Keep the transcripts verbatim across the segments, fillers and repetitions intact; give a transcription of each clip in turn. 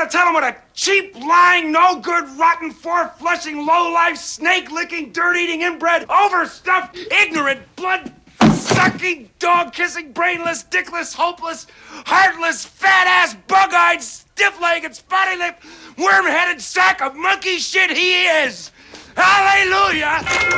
gonna tell him what a cheap, lying, no-good, rotten, four-flushing, low-life, snake-licking, dirt-eating, inbred, overstuffed, ignorant, blood-sucking, dog-kissing, brainless, dickless, hopeless, heartless, fat-ass, bug-eyed, stiff-legged, spotty-lipped, worm-headed sack of monkey shit he is! Hallelujah!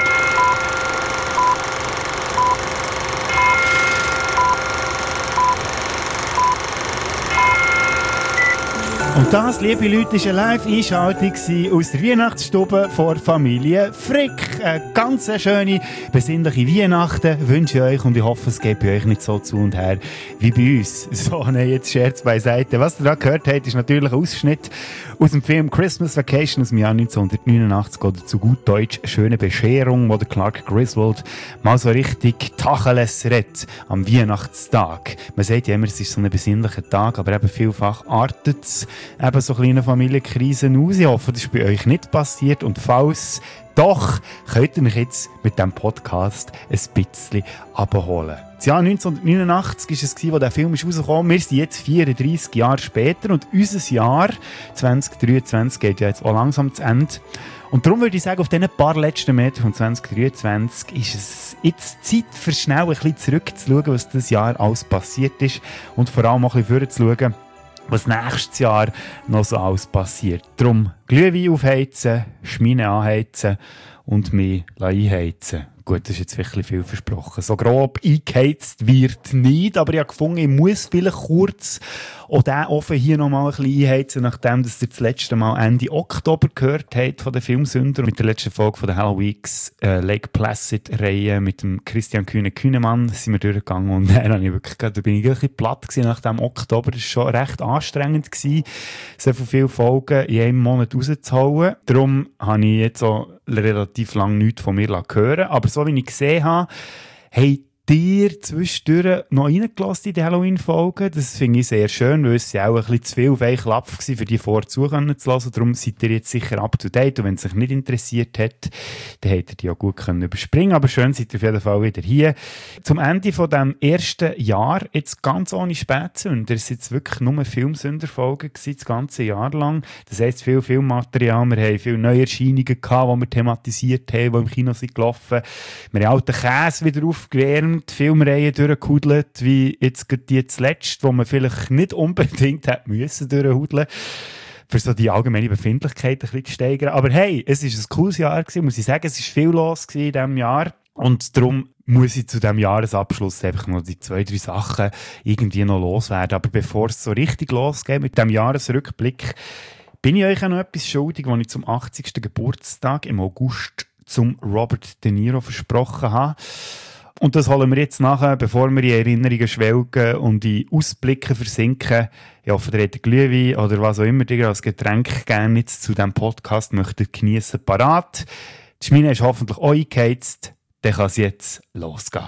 Und das, liebe Leute, war eine Live-Einschaltung aus der Weihnachtsstube vor Familie Frick. Eine ganz schöne, besinnliche Weihnachten wünsche ich euch und ich hoffe, es geht bei euch nicht so zu und her wie bei uns. So, ne, jetzt Scherz beiseite. Was ihr da gehört habt, ist natürlich ein Ausschnitt aus dem Film Christmas Vacation aus dem Jahr neunzehnhundertneunundachtzig oder zu gut Deutsch «Schöne Bescherung», wo der Clark Griswold mal so richtig Tacheles redet am Weihnachtstag. Man sagt ja immer, es ist so ein besinnlicher Tag, aber eben vielfach artet es eben so kleine Familienkrisen aus. Ich hoffe, das ist bei euch nicht passiert und falls doch, könnt ihr euch jetzt mit diesem Podcast ein bisschen abholen. Das Jahr neunzehnhundertneunundachtzig war es, wo der Film ist rausgekommen. Wir sind jetzt vierunddreissig Jahre später und unser Jahr zwanzig dreiundzwanzig geht ja jetzt auch langsam zu Ende. Und darum würde ich sagen, auf diesen paar letzten Metern von zwanzig dreiundzwanzig ist es jetzt Zeit, für schnell ein bisschen zurückzuschauen, was dieses Jahr alles passiert ist und vor allem auch ein bisschen vorzuschauen, was nächstes Jahr noch so alles passiert. Darum Glühwein aufheizen, Schmine anheizen und mich einheizen. Gut, das ist jetzt wirklich viel versprochen. So grob eingeheizt wird nicht, aber ich habe gefunden, ich muss vielleicht kurz auch diesen Ofen hier noch mal ein bisschen einheizen, nachdem dass ihr das letzte Mal Ende Oktober gehört habt von den Filmsünder mit der letzten Folge von der Halloween's äh, Lake Placid-Reihe mit dem Christian Kühne-Kühnemann sind wir durchgegangen und dann habe ich wirklich, da bin ich wirklich platt gewesen nach dem Oktober. Das war schon recht anstrengend gewesen, so viele Folgen in einem Monat rauszuhauen. Darum habe ich jetzt auch relativ lange nichts von mir hören, aber so wie ich gesehen habe, hey, dir zwischendurch noch reingelassen in die Halloween-Folgen. Das finde ich sehr schön, weil es ja auch ein bisschen zu viel auf einen Klapp war, für die vorher zuhören zu lassen. Darum seid ihr jetzt sicher up to date. Und wenn es sich nicht interessiert hat, dann hättet ihr die auch gut können überspringen. Aber schön seid ihr auf jeden Fall wieder hier. Zum Ende von diesem ersten Jahr, jetzt ganz ohne Spätsünder. Es waren jetzt wirklich nur Filmsünder-Folgen das ganze Jahr lang. Das heisst, viel Filmmaterial. Wir haben viele Neuerscheinungen gehabt, die wir thematisiert haben, die im Kino sind gelaufen. Wir haben alten Käse wieder aufgewärmt. Die Filmreihe durchgehudelt, wie jetzt die zuletzt, wo man vielleicht nicht unbedingt hätte müssen durchhudeln, für so die allgemeine Befindlichkeit ein bisschen zu steigern. Aber hey, es war ein cooles Jahr gewesen, muss ich sagen, es war viel los in diesem Jahr und darum muss ich zu diesem Jahresabschluss einfach noch die zwei, drei Sachen irgendwie noch loswerden. Aber bevor es so richtig losgeht mit diesem Jahresrückblick, bin ich euch auch noch etwas schuldig, was ich zum achtzigsten Geburtstag im August zum Robert De Niro versprochen habe. Und das holen wir jetzt nachher, bevor wir in Erinnerungen schwelgen und in Ausblicken versinken. Ich hoffe, ihr habt Glühwein oder was auch immer ihr als Getränk gerne jetzt zu diesem Podcast möchtet geniessen parat. Die Schmine ist hoffentlich auch eingeheizt. Dann kann es jetzt losgehen.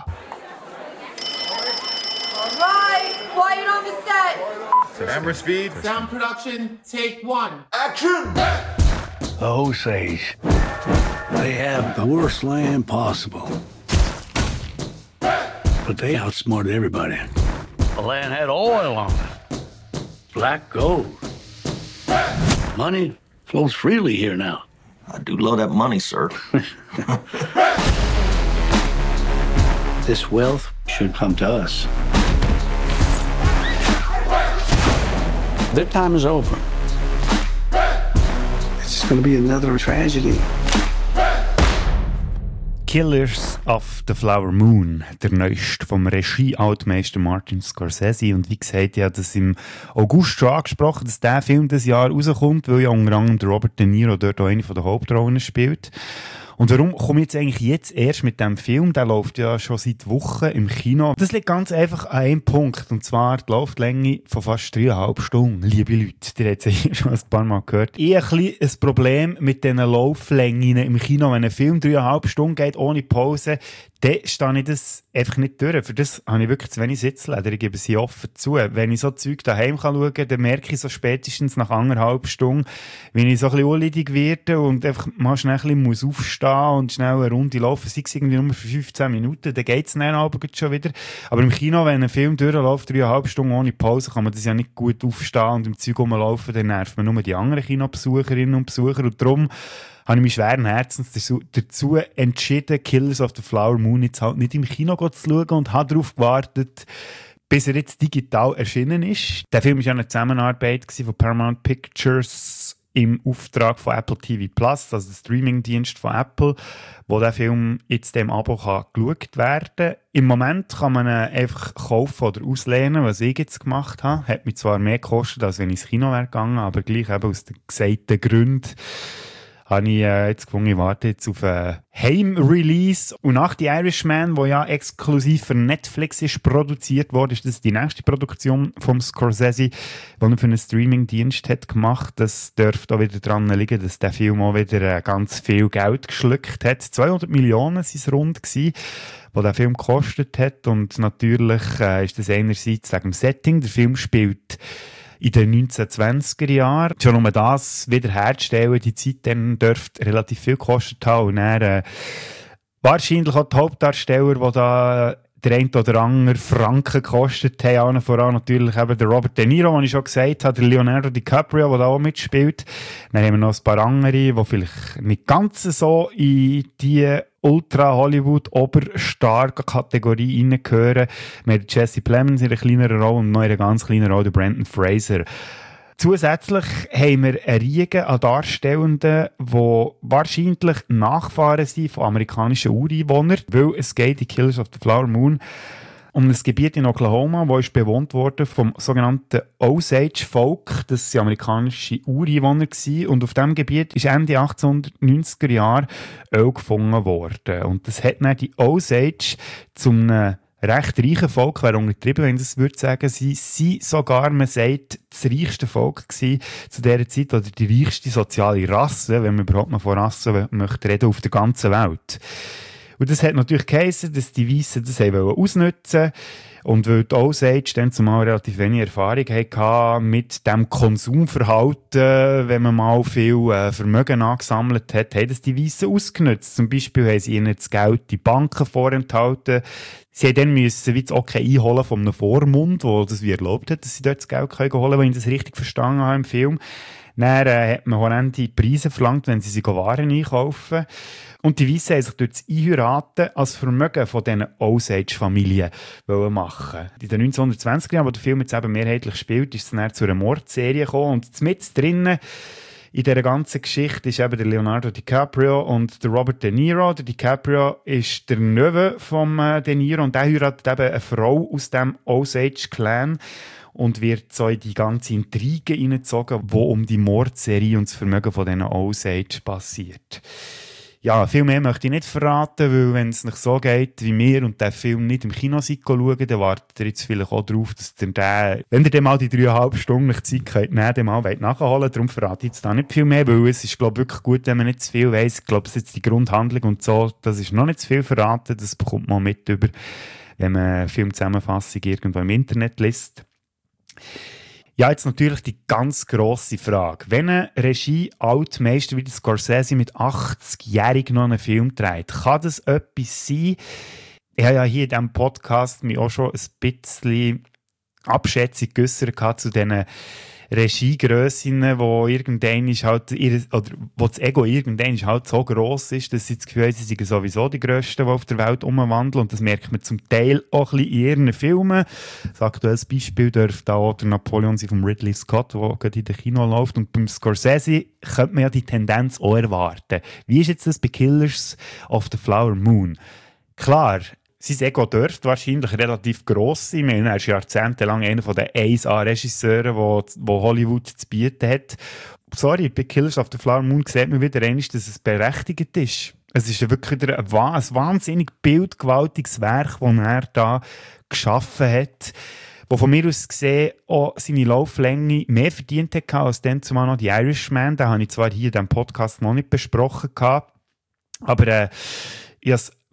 Alright, quiet on the set. Camera speed. Sound production, take one. Action! The Osage. They have the worst land possible. But they outsmarted everybody. The land had oil on it. Black gold. Money flows freely here now. I do love that money, sir. This wealth should come to us. Their time is over. It's just going to be another tragedy. Killers of the Flower Moon, der neueste vom Regie-Altmeister Martin Scorsese. Und wie gesagt, ich habe das im August schon angesprochen, dass dieser Film dieses Jahr rauskommt, weil ja unter anderem Robert De Niro dort auch eine der Hauptrollen spielt. Und warum komme ich jetzt eigentlich jetzt erst mit diesem Film? Der läuft ja schon seit Wochen im Kino. Das liegt ganz einfach an einem Punkt, und zwar die Lauflänge von fast dreieinhalb Stunden. Liebe Leute, ihr habt es ja schon ein paar Mal gehört. Ich habe ein bisschen ein Problem mit diesen Lauflängen im Kino. Wenn ein Film dreieinhalb Stunden geht, ohne Pause, dann stehe ich das einfach nicht durch. Für das habe ich wirklich zu wenig Sitzleder, ich gebe sie offen zu. Wenn ich so Zeug daheim schauen kann, dann merke ich so spätestens nach anderthalb Stunden, wenn ich so ein bisschen unleidig werde und einfach mal schnell ein bisschen muss aufstehen und schnell eine Runde laufen, sei es irgendwie nur für fünfzehn Minuten, dann geht es dann aber schon wieder. Aber im Kino, wenn ein Film durchläuft, dreieinhalb Stunden ohne Pause, kann man das ja nicht gut aufstehen und im Zeug rumlaufen, dann nervt man nur die anderen Kinobesucherinnen und Besucher. Und darum habe ich mich schweren Herzens dazu, dazu entschieden, Killers of the Flower Moon jetzt halt nicht im Kino zu schauen und habe darauf gewartet, bis er jetzt digital erschienen ist. Der Film war ja eine Zusammenarbeit von Paramount Pictures im Auftrag von Apple T V Plus, also der Streamingdienst von Apple, wo der Film jetzt dem Abo kann geschaut werden kann. Im Moment kann man ihn einfach kaufen oder auslehnen, was ich jetzt gemacht habe. Hat mich zwar mehr gekostet, als wenn ich ins Kino wäre gegangen, aber gleich eben aus den gesagten Gründen habe ich äh, jetzt gefunden, ich warte jetzt auf einen Heim-Release. Und nach The Irishman, der ja exklusiv für Netflix ist produziert wurde, ist das die nächste Produktion vom Scorsese, die er für einen Streaming-Dienst hat gemacht. Das dürfte auch wieder daran liegen, dass der Film auch wieder äh, ganz viel Geld geschluckt hat. zweihundert Millionen waren es rund gewesen, die der Film gekostet hat. Und natürlich äh, ist das einerseits wegen dem Setting. Der Film spielt in den neunzehnhundertzwanziger Jahren. Schon um das wiederherzustellen, die Zeit dann dürfte relativ viel gekostet haben. Und dann äh, wahrscheinlich auch die Hauptdarsteller, die da der eine oder andere Franken gekostet haben. Allen voran natürlich eben der Robert De Niro, den ich schon gesagt habe, der Leonardo DiCaprio, der da auch mitspielt. Dann haben wir noch ein paar andere, die vielleicht nicht ganz so in die Ultra-Hollywood-Oberstar-Kategorie reingehören. Wir haben Jesse Plemons in einer kleineren Rolle und noch in einer ganz kleinen Rolle Brendan Fraser. Zusätzlich haben wir eine Riege an Darstellenden, die wahrscheinlich Nachfahren sind von amerikanischen Ureinwohnern, weil es geht in Killers of the Flower Moon um ein Gebiet in Oklahoma, das bewohnt wurde vom sogenannten Osage-Volk. Das waren amerikanische Ureinwohner gewesen. Und auf diesem Gebiet ist Ende achtzehnhundertneunziger Jahre Öl gefunden worden. Und das hat dann die Osage zu einem recht reichen Volk, wäre untertrieben, wenn ich das würde sagen. Sie sind sogar, man sagt, das reichste Volk gewesen zu dieser Zeit, oder die reichste soziale Rasse, wenn man überhaupt mal von Rassen möchte reden, auf der ganzen Welt. Und das hat natürlich geheissen, dass die Weissen das ausnutzen wollten. Und weil die Osage dann zumal relativ wenig Erfahrung hatte mit dem Konsumverhalten, wenn man mal viel äh, Vermögen angesammelt hat, haben das die Weissen ausgenutzt. Zum Beispiel haben sie ihnen das Geld in die Banken vorenthalten. Sie mussten dann müssen, wie das okay einholen von einem Vormund, der das wie erlaubt hat, dass sie dort das Geld holen können, wenn ich das richtig verstanden habe im Film. Dann äh, hat man horrende Preise verlangt, wenn sie sich Waren einkaufen. Und die Weissen haben sich durch das Einheiraten als Vermögen von diesen Osage-Familien machen. In den neunzehnhundertzwanziger Jahren, wo der Film jetzt eben mehrheitlich spielt, ist es dann zu einer Mordserie gekommen. Und mit drinnen in dieser ganzen Geschichte ist eben der Leonardo DiCaprio und der Robert De Niro. Der DiCaprio ist der Neffe von äh, De Niro und der heiratet eben eine Frau aus dem Osage-Clan und wird so in die ganze Intrige hineingezogen, wo um die Mordserie und das Vermögen von diesen Osage passiert. Ja, viel mehr möchte ich nicht verraten, weil wenn es nicht so geht wie mir und der Film nicht im Kino schauen, dann wartet ihr jetzt vielleicht auch darauf, dass ihr den, wenn ihr dann mal die dreieinhalb Stunden Zeit könnt, nehmen, dann mal nachholen wollt. Darum verrate ich jetzt da nicht viel mehr, weil es ist, glaube ich, wirklich gut, wenn man nicht zu viel weiss. Ich glaube, es ist jetzt die Grundhandlung und so, das ist noch nicht zu viel verraten, das bekommt man mit über, wenn man eine Filmzusammenfassung irgendwo im Internet liest. Ja, jetzt natürlich die ganz grosse Frage. Wenn ein Regie-Altmeister wie der Scorsese mit achtzig-jährig noch einen Film dreht, kann das etwas sein? Ich habe ja hier in diesem Podcast mich auch schon ein bisschen Abschätzung geäussert zu diesen Regiegrössinnen, wo irgendein ist halt ihr, oder wo das Ego irgendein ist halt so gross ist, dass sie das Gefühl haben, sie sind sowieso die Grössten, die auf der Welt umwandeln. Und das merkt man zum Teil auch ein bisschen in ihren Filmen. Das aktuelles Beispiel dürfte auch der Napoleon sein von Ridley Scott, der gerade in den Kino läuft. Und beim Scorsese könnte man ja die Tendenz auch erwarten. Wie ist jetzt das bei Killers of the Flower Moon? Klar, sein Ego dürfte wahrscheinlich relativ gross sein. Meine, er ist jahrzehntelang einer der eins A-Regisseure, die Hollywood zu bieten hat. Sorry, bei Killers of the Flower Moon sieht man wieder einmal, dass es berechtigt ist. Es ist wirklich wieder ein, ein wahnsinnig bildgewaltiges Werk, das er da geschaffen hat, wo von mir aus gesehen auch seine Lauflänge mehr verdient hat als dann zumal noch die Irishman. Den habe ich zwar hier in diesem Podcast noch nicht besprochen, aber äh, ich habe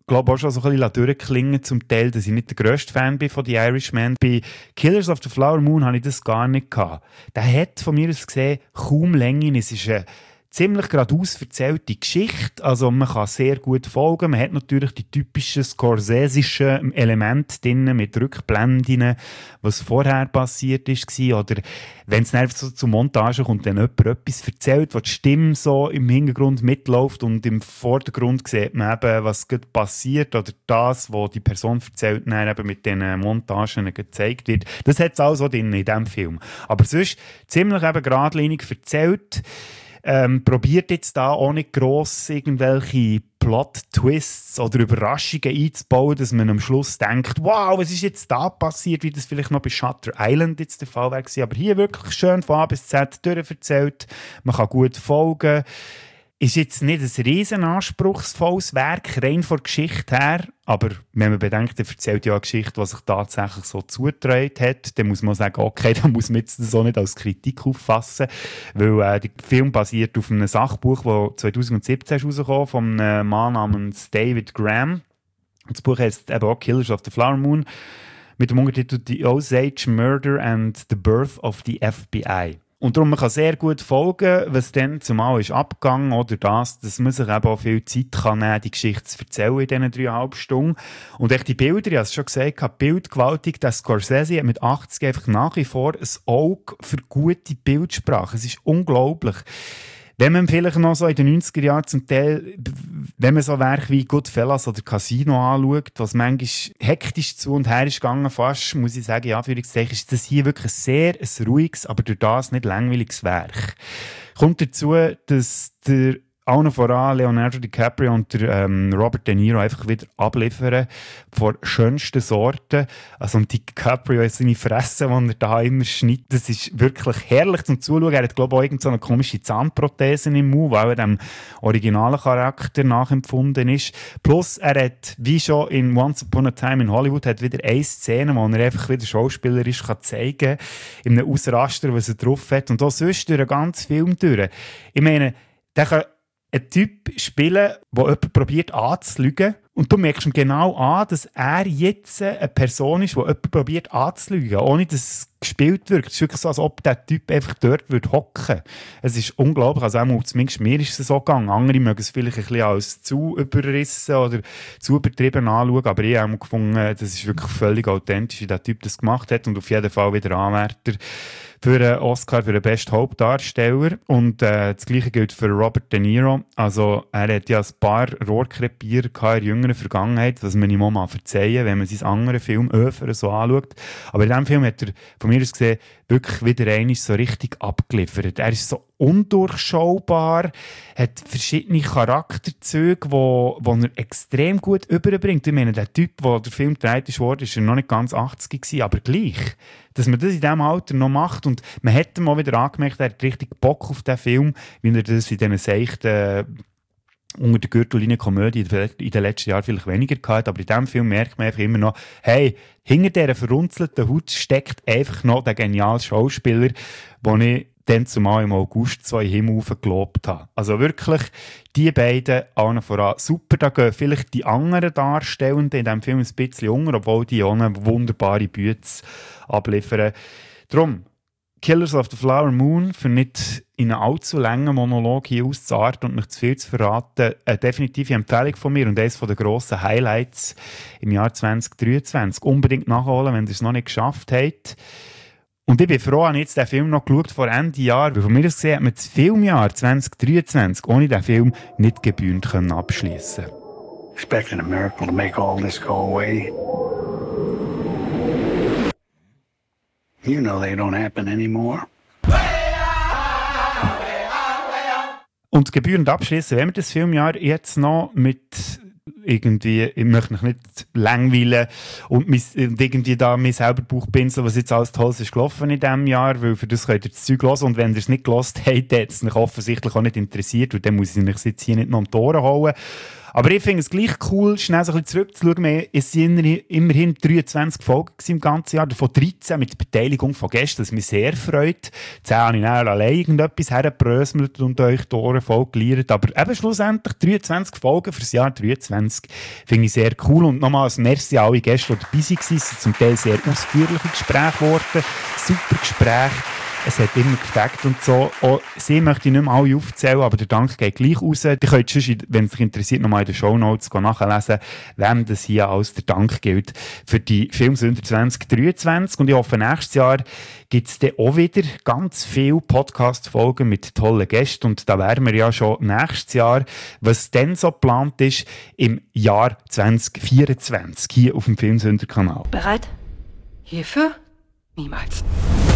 glaube auch schon so ein bisschen durchklingen zum Teil, dass ich nicht der grösste Fan bin von The Irishman. Bei Killers of the Flower Moon hatte ich das gar nicht gehabt. Der hat von mir aus gesehen kaum Länge. Es ist eine ziemlich geradeaus erzählte Geschichte. Also man kann sehr gut folgen. Man hat natürlich die typischen scorsesischen Elemente drin mit Rückblenden, was vorher passiert ist. Oder wenn es dann so zur Montage kommt, dann jemand etwas erzählt, wo die Stimme so im Hintergrund mitläuft und im Vordergrund sieht man eben, was gerade passiert oder das, was die Person erzählt, dann eben mit diesen Montagen gezeigt wird. Das hat es auch so drin in diesem Film. Aber sonst ziemlich eben geradlinig erzählt. Ähm, probiert jetzt da auch nicht gross irgendwelche Plot-Twists oder Überraschungen einzubauen, dass man am Schluss denkt, wow, was ist jetzt da passiert, wie das vielleicht noch bei Shutter Island jetzt der Fall war. Aber hier wirklich schön von A bis Z durcherzählt. Man kann gut folgen. Ist jetzt nicht ein riesen anspruchsvolles Werk, rein von der Geschichte her, aber wenn man bedenkt, er erzählt ja eine Geschichte, die sich tatsächlich so zugetragen hat, dann muss man sagen, okay, dann muss man jetzt das auch nicht als Kritik auffassen, weil äh, der Film basiert auf einem Sachbuch, das zwanzig siebzehn rausgekommen ist, von einem Mann namens David Graham. Und das Buch heißt eben auch Killers of the Flower Moon, mit dem Untertitel The Osage Murder and the Birth of the F B I. Und darum, man kann sehr gut folgen, was dann zumal ist abgegangen oder das, dass man sich eben auch viel Zeit kann nehmen, die Geschichte zu erzählen in diesen dreieinhalb Stunden. Und echt die Bilder, ich habe es schon gesagt, bildgewaltig, der Scorsese hat mit achtzig einfach nach wie vor ein Auge für gute Bildsprache. Es ist unglaublich. Wenn man vielleicht noch so in den neunziger Jahren zum Teil, wenn man so Werke wie Goodfellas oder Casino anschaut, was manchmal hektisch zu und her ist gegangen, fast, muss ich sagen, ja, Anführungszeichen, ist das hier wirklich ein sehr ein ruhiges, aber durch das nicht langweiliges Werk. Kommt dazu, dass der allen voran Leonardo DiCaprio und der, ähm, Robert De Niro einfach wieder abliefern von schönsten Sorten. Also und DiCaprio hat seine Fresse, die er da immer schneidet, das ist wirklich herrlich zum Zuschauen. Er hat, glaube ich, auch irgend so eine komische Zahnprothese im Mund, weil er dem originalen Charakter nachempfunden ist. Plus, er hat, wie schon in Once Upon a Time in Hollywood, hat wieder eine Szene, wo er einfach wieder schauspielerisch kann zeigen kann, in einem Ausraster, was er drauf hat. Und auch sonst durch den ganzen Film durch. Ich meine, der kann ein Typ spielen, der jemanden probiert anzulügen. Und du merkst ihm genau an, dass er jetzt eine Person ist, die jemanden probiert anzulügen, ohne dass es gespielt wird. Es ist wirklich so, als ob der Typ einfach dort hocken würde. Es ist unglaublich. Also auch, zumindest mir ist es so gegangen. Andere mögen es vielleicht ein bisschen als zu überrissen oder zu übertrieben anschauen, aber ich habe gefunden, das ist wirklich völlig authentisch, wie der Typ das gemacht hat und auf jeden Fall wieder Anwärter für einen Oscar für den besten Hauptdarsteller. Und äh, das Gleiche gilt für Robert De Niro. Also er hat ja ein paar Rohrkrepiere in der jüngeren Vergangenheit, was man ihm auch mal verzeihen, wenn man seinen anderen Film Öfer so anschaut. Aber in diesem Film hat er von mir aus gesehen wirklich wieder einmal so richtig abgeliefert. Er ist so undurchschaubar, hat verschiedene Charakterzüge, wo, wo er extrem gut überbringt. Ich meine, der Typ, der der Film gedreht ist, war er noch nicht ganz achtzig gewesen, aber gleich. Dass man das in diesem Alter noch macht und man hat mal wieder angemerkt, er hat richtig Bock auf den Film, wie er das in diesen seichten äh, unter der Gürtellinie Komödie in den letzten Jahren vielleicht weniger gehabt, aber in diesem Film merkt man einfach immer noch, hey, hinter dieser verrunzelten Haut steckt einfach noch der geniale Schauspieler, den ich dann zumal im August so in den Himmel gelobt habe. Also wirklich, die beiden allen voran super. Da gehen vielleicht die anderen Darstellenden in diesem Film ein bisschen unter, obwohl die auch eine wunderbare Bühne abliefern. Darum, Killers of the Flower Moon, für nicht in einen allzu langen Monolog hier auszuarten und mich zu viel zu verraten, eine definitive Empfehlung von mir und eines der grossen Highlights im Jahr zwanzig dreiundzwanzig. Unbedingt nachholen, wenn ihr es noch nicht geschafft habt. Und ich bin froh, dass ich jetzt den Film noch geschaut vor Ende Jahr, weil von mir aus gesehen hat man das Filmjahr zwanzig dreiundzwanzig ohne den Film nicht gebührend abschließen können. Expecting a miracle to make all this go away. You know they don't happen anymore. Und gebührend abschließen, wenn wir das Filmjahr jetzt noch mit irgendwie, ich möchte mich nicht langweilen und, mis, und irgendwie da mir selber Bauchpinseln, was jetzt alles Tolles ist gelaufen in diesem Jahr, weil für das könnt ihr das Zeug hören und wenn ihr es nicht gehört habt, hat es mich offensichtlich auch nicht interessiert und dann muss ich mich jetzt hier nicht noch um die Ohren holen. Aber ich finde es gleich cool, schnell so ein bisschen zurückzuschauen. Es sind immerhin dreiundzwanzig Folgen im ganzen Jahr, davon dreizehn mit Beteiligung von Gästen, das mich sehr freut. zehn habe ich dann allein irgendetwas hergebröselt und euch die Ohren voll geliert. Aber eben schlussendlich dreiundzwanzig Folgen für das Jahr dreiundzwanzig finde ich sehr cool. Und nochmals merci an alle Gäste, die dabei waren. Es sind zum Teil sehr ausführliche Gespräche geworden. Super Gespräche. Es hat immer gefällt und so. Auch sie möchte ich nicht mehr alle aufzählen, aber der Dank geht gleich raus. Ihr könnt schon, wenn es euch interessiert, nochmal in den Shownotes nachlesen, wem das hier als der Dank gilt für die Filmsünder zwanzig dreiundzwanzig. Und ich hoffe, nächstes Jahr gibt es dann auch wieder ganz viele Podcast-Folgen mit tollen Gästen. Und da wären wir ja schon nächstes Jahr, was dann so geplant ist, im Jahr zwanzig vierundzwanzig hier auf dem Filmsünder-Kanal. Bereit? Hierfür? Niemals.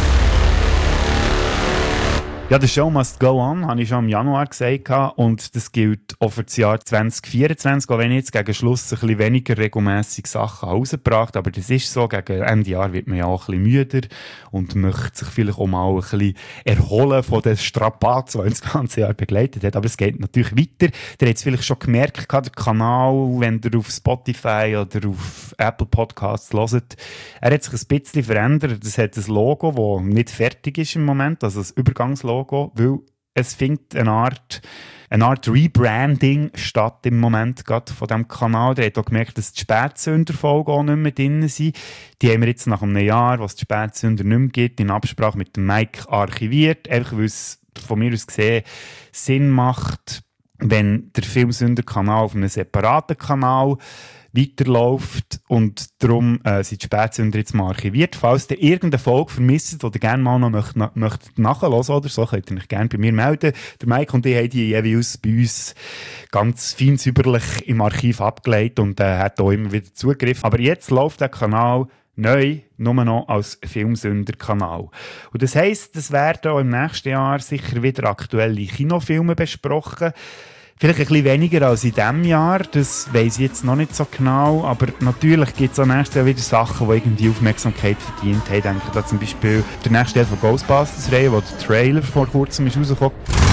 Ja, der Show must go on, habe ich schon im Januar gesagt. Und das gilt auch für das Jahr zwanzig vierundzwanzig, auch wenn ich jetzt gegen Schluss ein bisschen weniger regelmässig Sachen rausgebracht habe. Aber das ist so, gegen Ende Jahr wird man ja auch ein bisschen müder und möchte sich vielleicht auch mal ein bisschen erholen von den Strapazen, die das ganze Jahr begleitet hat. Aber es geht natürlich weiter. Ihr habt es vielleicht schon gemerkt, der Kanal, wenn ihr auf Spotify oder auf Apple Podcasts hört, er hat sich ein bisschen verändert. Es hat ein Logo, das nicht fertig ist im Moment, also das Übergangslogo. Weil es findet eine Art, eine Art Rebranding statt im Moment gerade von diesem Kanal. Ihr habt auch gemerkt, dass die Spätsünder-Folgen auch nicht mehr drin sind. Die haben wir jetzt nach einem Jahr, was die Spätsünder nicht mehr gibt, in Absprache mit dem Mike archiviert. Einfach weil es von mir aus gesehen Sinn macht, wenn der Filmsünder-Kanal auf einem separaten Kanal weiterläuft und darum äh, sind die Spätsünder jetzt mal archiviert. Falls ihr irgendeine Folge vermisst oder gerne mal noch möchtet, na, möchtet nachhören oder so, könnt ihr euch gerne bei mir melden. Der Mike und ich haben die jeweils bei uns ganz fein säuberlich im Archiv abgelegt und äh, hat auch immer wieder Zugriff. Aber jetzt läuft der Kanal neu nur noch als Filmsünder-Kanal. Und das heisst, es werden auch im nächsten Jahr sicher wieder aktuelle Kinofilme besprochen. Vielleicht ein bisschen weniger als in diesem Jahr, das weiss ich jetzt noch nicht so genau, aber natürlich gibt es auch nächstes Jahr wieder Sachen, die irgendwie Aufmerksamkeit verdient haben. Ich denke da zum Beispiel der nächste Teil von Ghostbusters-Reihe, wo der Trailer vor kurzem ist rausgekommen.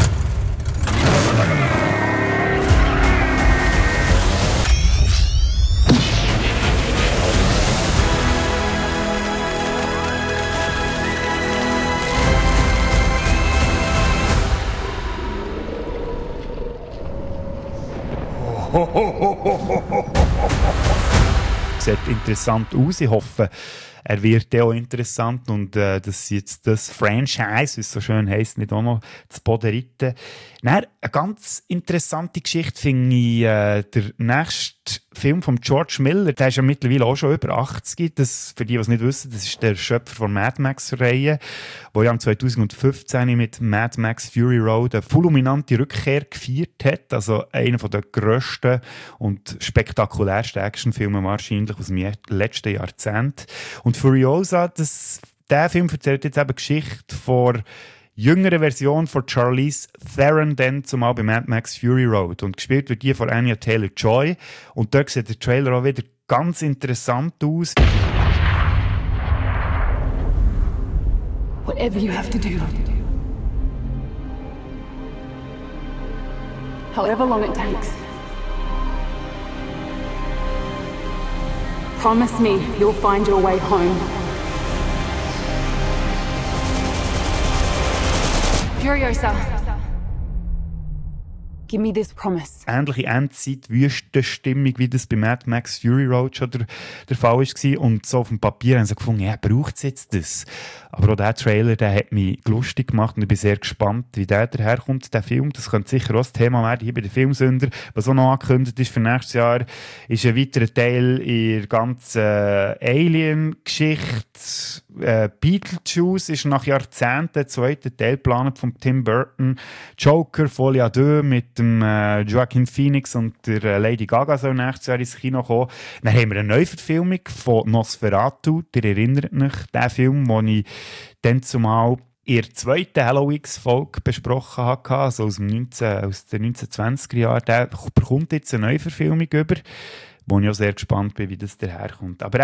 Sieht interessant aus. Ich hoffe, er wird auch interessant und äh, dass jetzt das Franchise, wie es so schön heisst, nicht auch noch zu Boden reiten. Dann, eine ganz interessante Geschichte finde ich äh, der nächste Film von George Miller. Der ist ja mittlerweile auch schon über achtzig. Das, für die, die es nicht wissen, das ist der Schöpfer von Mad Max-Reihe, der ja zwanzig fünfzehn mit Mad Max Fury Road eine fulminante Rückkehr gefeiert hat. Also einer der grössten und spektakulärsten Actionfilme wahrscheinlich aus dem letzten Jahrzehnt. Und Furiosa, das, der Film erzählt jetzt eben die Geschichte von jüngere Version von Charlize Theron, dann zumal bei Mad Max Fury Road. Und gespielt wird die von Anya Taylor-Joy. Und dort sieht der Trailer auch wieder ganz interessant aus. Whatever you have to do. However long it takes. Promise me you'll find your way home. Furiosa. Give me this promise. Ähnliche Endzeit-Wüstenstimmung, wie das bei Mad Max Fury Road schon der, der Fall war. Und so auf dem Papier haben sie gefunden, ja, braucht es jetzt das? Aber auch dieser Trailer, der hat mich lustig gemacht und ich bin sehr gespannt, wie der daherkommt, der Film. Das könnte sicher auch das Thema werden hier bei den Filmsünder. Was auch noch angekündigt ist für nächstes Jahr, ist ein weiterer Teil in der ganzen äh, Alien-Geschichte. Äh, Beetlejuice ist nach Jahrzehnten der zweite Teil geplant von Tim Burton. Joker, Folie à deux mit dem äh, Joaquin Phoenix und der äh, Lady Gaga soll nächstes Jahr ins Kino kommen. Dann haben wir eine Neuverfilmung von Nosferatu. Ihr erinnert euch, den Film, den ich dann zumal in der zweiten Halloween-Folge besprochen habe, also aus, dem neunzehn, aus den neunzehnhundertzwanziger Jahren. Der bekommt jetzt eine Neuverfilmung über, wo ich auch sehr gespannt bin, wie das daherkommt. Aber eben,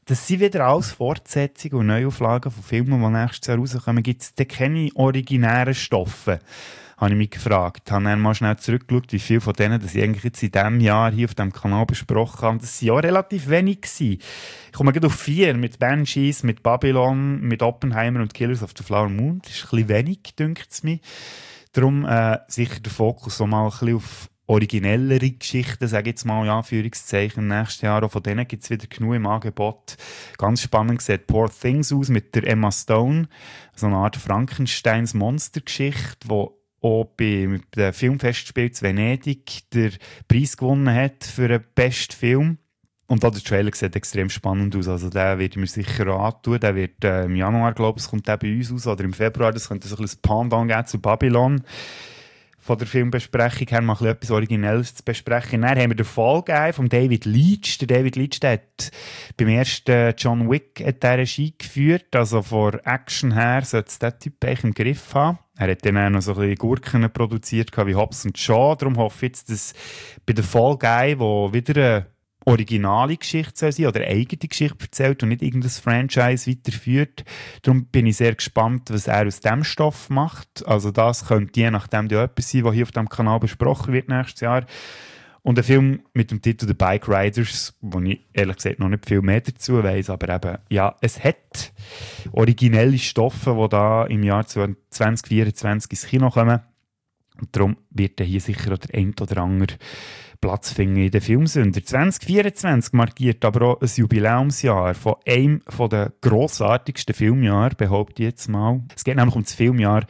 das sind wieder alles Fortsetzungen und Neuauflagen von Filmen, die nächstes Jahr rauskommen. Gibt es denn keine originären Stoffe? Habe ich mich gefragt. Ich habe dann mal schnell zurückgeschaut, wie viele von denen das ich eigentlich jetzt in diesem Jahr hier auf diesem Kanal besprochen habe. Das waren ja relativ wenig gewesen. Ich komme gerade auf vier, mit Banshees, mit Babylon, mit Oppenheimer und Killers of the Flower Moon. Das ist ein bisschen wenig, dünkt es mir. Darum äh, sicher der Fokus so mal ein bisschen auf originellere Geschichten, sage ich jetzt mal, ja, Anführungszeichen, nächstes Jahr. Auch von denen gibt es wieder genug im Angebot. Ganz spannend sieht Poor Things aus mit der Emma Stone. So eine Art Frankensteins Monstergeschichte, wo auch bei dem Filmfestspiel zu Venedig der Preis gewonnen hat für den besten Film. Und auch der Trailer sieht extrem spannend aus. Also den werde ich mir sicher auch antun. Der wird äh, im Januar, glaube ich, kommt der bei uns aus. Oder im Februar. Das könnte so ein bisschen das Pendant geben zu Babylon. Von der Filmbesprechung her mal etwas Originelles zu besprechen. Dann haben wir den Fall gegeben von David Leitch. Der David Leitch der hat beim ersten John Wick der Regie geführt. Also von Action her sollte es diesen Typ eigentlich im Griff haben. Er hat dann auch noch so ein bisschen Gurken produziert wie Hobbs und Shaw. Darum hoffe ich jetzt, dass bei der Fall Guy, wo wieder eine originale Geschichte soll sein oder eine eigene Geschichte erzählt und nicht irgendein Franchise weiterführt. Darum bin ich sehr gespannt, was er aus diesem Stoff macht. Also das könnte je nachdem ja etwas sein, was hier auf diesem Kanal besprochen wird nächstes Jahr. Und ein Film mit dem Titel «The Bike Riders», wo ich ehrlich gesagt noch nicht viel mehr dazu weiss, aber eben, ja, es hat originelle Stoffe, die da im Jahr zwanzig vierundzwanzig ins Kino kommen. Und darum wird hier sicher auch der ein oder andere Platz finden in den Filmsünder. zwanzig vierundzwanzig markiert aber auch ein Jubiläumsjahr von einem der grossartigsten Filmjahre, behaupte ich jetzt mal. Es geht nämlich um das Filmjahr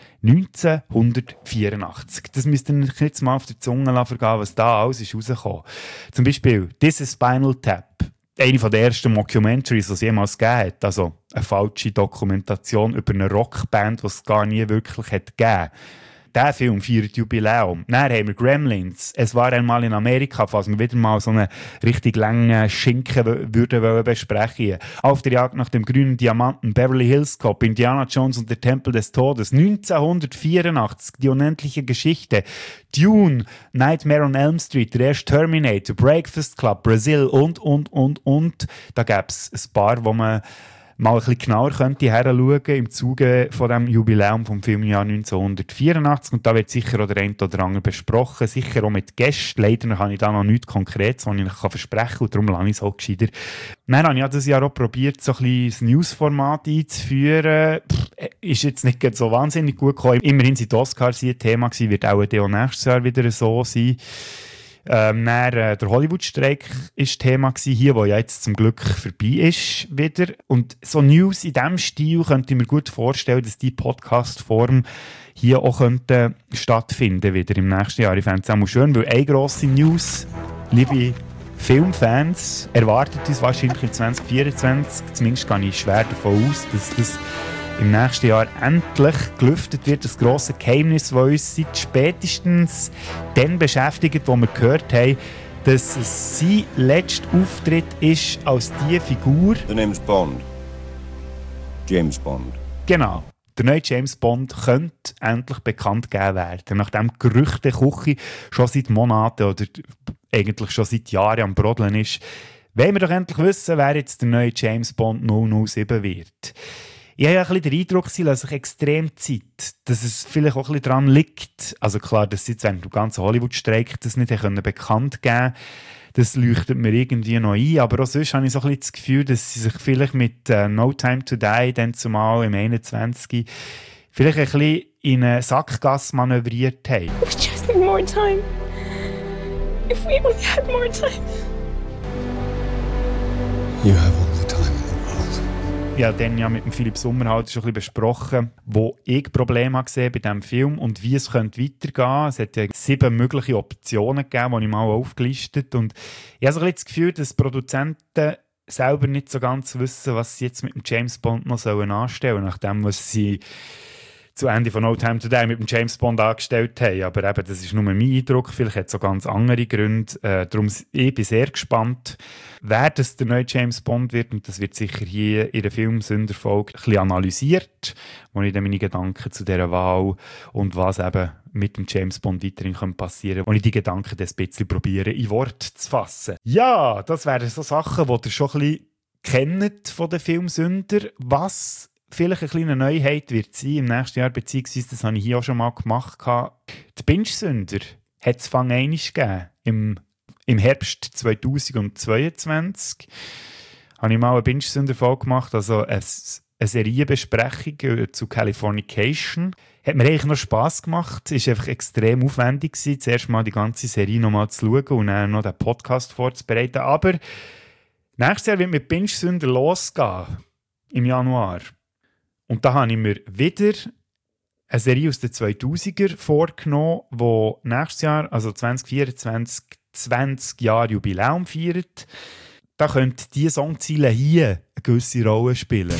neunzehnhundertvierundachtzig. Das müsst ihr euch jetzt mal auf der Zunge vergehen, was da alles ist rausgekommen. Zum Beispiel «This is Spinal Tap». Eine der ersten Mockumentaries, die es jemals gegeben hat. Also eine falsche Dokumentation über eine Rockband, die es gar nie wirklich hat gegeben. Der Film feiert Jubiläum. Dann haben wir Gremlins. Es war einmal in Amerika, falls wir wieder mal so einen richtig langen Schinken würden besprechen. Auf der Jagd nach dem grünen Diamanten, Beverly Hills Cop, Indiana Jones und der Tempel des Todes, neunzehnhundertvierundachtzig, die unendliche Geschichte, Dune, Nightmare on Elm Street, der erste Terminator, Breakfast Club, Brazil und, und, und, und. Da gäbe es ein paar, wo man mal ein bisschen genauer könnte heranschauen im Zuge von dem Jubiläum vom Filmjahr neunzehnhundertvierundachtzig. Und da wird sicher auch der eine oder andere besprochen, sicher auch mit Gästen. Leider habe ich da noch nichts Konkretes, was ich euch versprechen kann, und darum lasse ich es auch gescheiter. Dann habe ich dieses Jahr auch probiert, so ein bisschen das News-Format einzuführen. Pff, ist jetzt nicht so wahnsinnig gut gekommen. Immerhin sind die Oscars hier ein Thema gewesen, wird auch nächstes Jahr wieder so sein. Ähm, dann, äh, der Hollywood-Streik war Thema gewesen, hier, wo ja jetzt zum Glück vorbei ist wieder. Und so News in diesem Stil könnte ich mir gut vorstellen, dass die Podcast-Form hier auch könnte stattfinden wieder im nächsten Jahr. Ich fände es auch mal schön, weil eine grosse News, liebe Filmfans, erwartet uns wahrscheinlich in zwanzig vierundzwanzig. Zumindest gehe ich schwer davon aus, dass das im nächsten Jahr endlich gelüftet wird, das grosse Geheimnis, das uns seit spätestens dann beschäftigt, wo wir gehört haben, dass es sein letzter Auftritt ist als die Figur. The name's Bond. James Bond. Genau. Der neue James Bond könnte endlich bekannt gegeben werden. Nachdem die Gerüchteküche schon seit Monaten oder eigentlich schon seit Jahren am Brodeln ist, wollen wir doch endlich wissen, wer jetzt der neue James Bond null null sieben wird. Ich habe ja ein bisschen den Eindruck, sie lassen sich extrem Zeit, dass es vielleicht auch ein bisschen daran liegt. Also klar, dass sie jetzt während dem ganzen Hollywood-Streik das nicht können bekannt geben können. Das leuchtet mir irgendwie noch ein. Aber auch sonst habe ich so ein bisschen das Gefühl, dass sie sich vielleicht mit uh, No Time to Die dann zumal im einundzwanzig vielleicht ein bisschen in eine Sackgasse manövriert haben. We just need more time. If we only had more time. You have all the time. Ja, dann ja mit dem Philipp Sommer halt schon ein bisschen besprochen, wo ich Probleme gesehen bei diesem Film und wie es könnte weitergehen. Es hat ja sieben mögliche Optionen gegeben, die ich mal aufgelistet habe. Und ich habe so ein bisschen das Gefühl, dass die Produzenten selber nicht so ganz wissen, was sie jetzt mit dem James Bond noch sollen anstellen sollen, nachdem was sie zu Ende von No Time to Die mit dem James Bond angestellt haben. Aber eben, das ist nur mein Eindruck. Vielleicht hat es auch ganz andere Gründe. Äh, darum ich bin sehr gespannt, wer das der neue James Bond wird. Und das wird sicher hier in der Filmsünderfolge ein bisschen analysiert, wo ich dann meine Gedanken zu dieser Wahl und was eben mit dem James Bond weiterhin passieren kann, wo ich die Gedanken ein bisschen probiere, in Worte zu fassen. Ja, das wären so Sachen, die ihr schon ein bisschen kennt von den Filmsünder. Was vielleicht eine kleine Neuheit wird sein im nächsten Jahr, beziehungsweise das habe ich hier auch schon mal gemacht. Die Binge-Sünder hat es fang einmal gegeben. Im, im Herbst zweitausendzweiundzwanzig habe ich mal eine Binge-Sünder-Folge gemacht, also eine, eine Serienbesprechung zu Californication. Hat mir eigentlich noch Spass gemacht. Es war einfach extrem aufwendig gewesen, zuerst mal die ganze Serie noch mal zu schauen und dann noch den Podcast vorzubereiten. Aber nächstes Jahr wird mit Binge-Sünder losgehen. Im Januar. Und da habe ich mir wieder eine Serie aus den zweitausender vorgenommen, die nächstes Jahr, also zwanzig vierundzwanzig, zwanzig Jahre Jubiläum feiert. Da könnte diese Songziele hier eine gewisse Rolle spielen.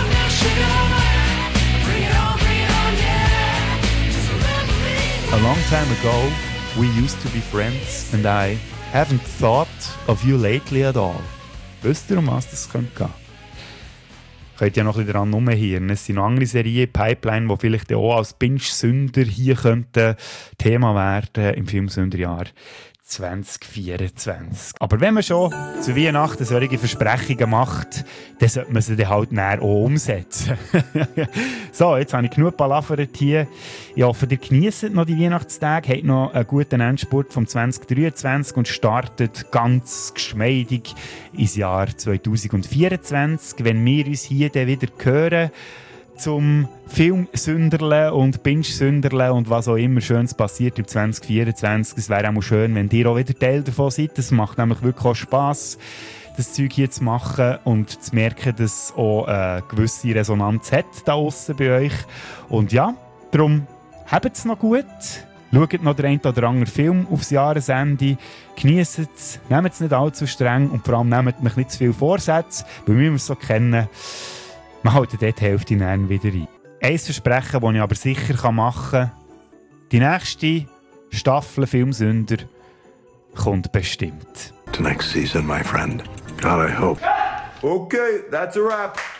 A long time ago, we used to be friends and I haven't thought of you lately at all. Wisst ihr, um was das könnte gehen? Könnt ihr ja noch ein bisschen daran rumhören. Es sind noch andere Serien, Pipeline, die vielleicht auch als Binge-Sünder hier könnten Thema werden im Filmsünderjahr zwanzig vierundzwanzig. Aber wenn man schon zu Weihnachten solche Versprechungen macht, dann sollte man sie dann halt näher auch umsetzen. So, jetzt habe ich genug palavert hier. Ich hoffe, ihr genießt noch die Weihnachtstage, habt noch einen guten Endspurt vom zwanzig dreiundzwanzig und startet ganz geschmeidig ins Jahr zwanzig vierundzwanzig, wenn wir uns hier dann wieder hören zum Filmsünderle und Binge-Sünderle und was auch immer Schönes passiert im zwanzig vierundzwanzig. Es wäre auch schön, wenn ihr auch wieder Teil davon seid. Es macht nämlich wirklich auch Spass, das Zeug hier zu machen und zu merken, dass es auch eine gewisse Resonanz hat da aussen bei euch. Und ja, darum habt es noch gut. Schaut noch den einen oder anderen Film aufs Jahresende. Genießt es, nehmt es nicht allzu streng und vor allem nehmt mich nicht zu viel Vorsätze, weil wir es so kennen. Man hält dort die Hälfte dann wieder ein. Ein Versprechen, das ich aber sicher machen kann: die nächste Staffel Filmsünder kommt bestimmt. The next season, my friend. God, I hope. Okay, that's a wrap.